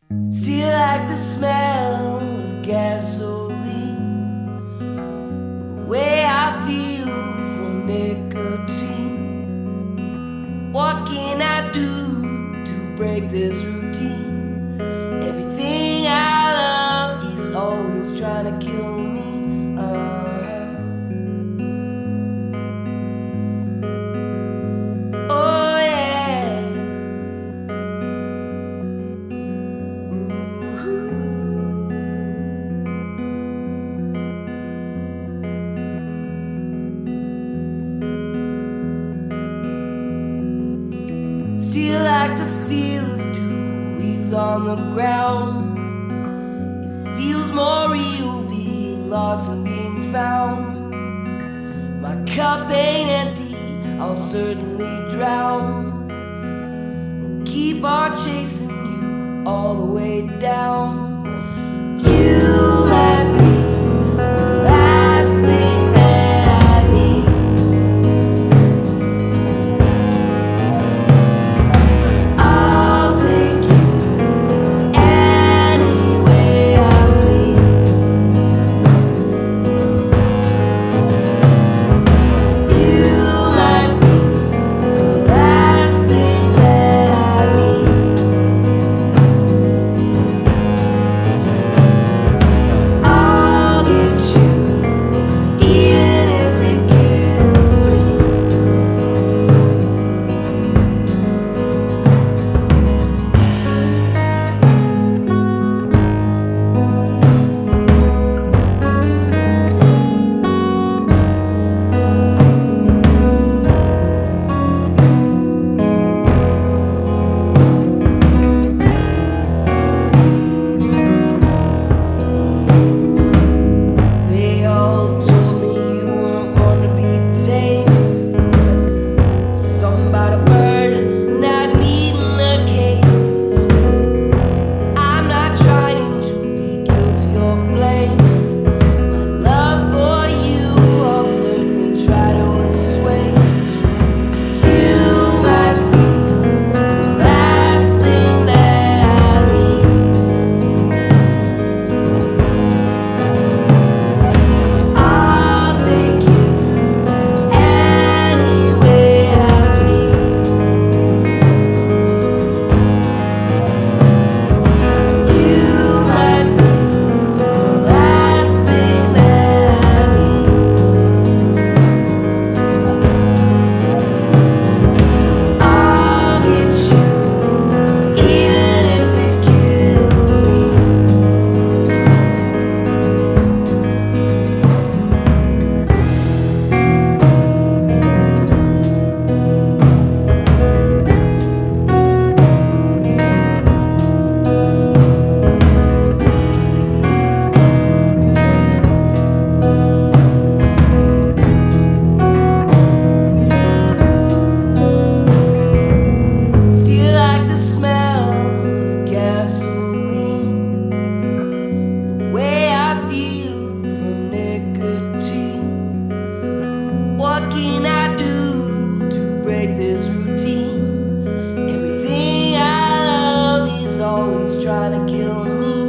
Still like the smell of gasoline, the way I feel from nicotine. What can I do to break this routine? Everything I love is always trying to kill me. Oh yeah. Still like the feel of two wheels on the ground. It feels more real being lost and being found. My cup ain't empty, I'll certainly drown. I'll keep on chasing you all the way down. You might be the last thing that I need. I'll take you any way I please. You might be the last thing that I need. I'll get you, even if it kills me. They all told me you weren't one to be tamed. Some about a bird not needing a cage. I'm not trying to be guilty or blamed. My love for you, I'll certainly try to assuage. You might be the last thing that I need. I'll take you any way I please. You might be the last thing that I need. I'll get you, even if it kills me. Still like the smell of gasoline, the way I feel from nicotine. What can I do to break this routine? Everything I love is always trying to kill me.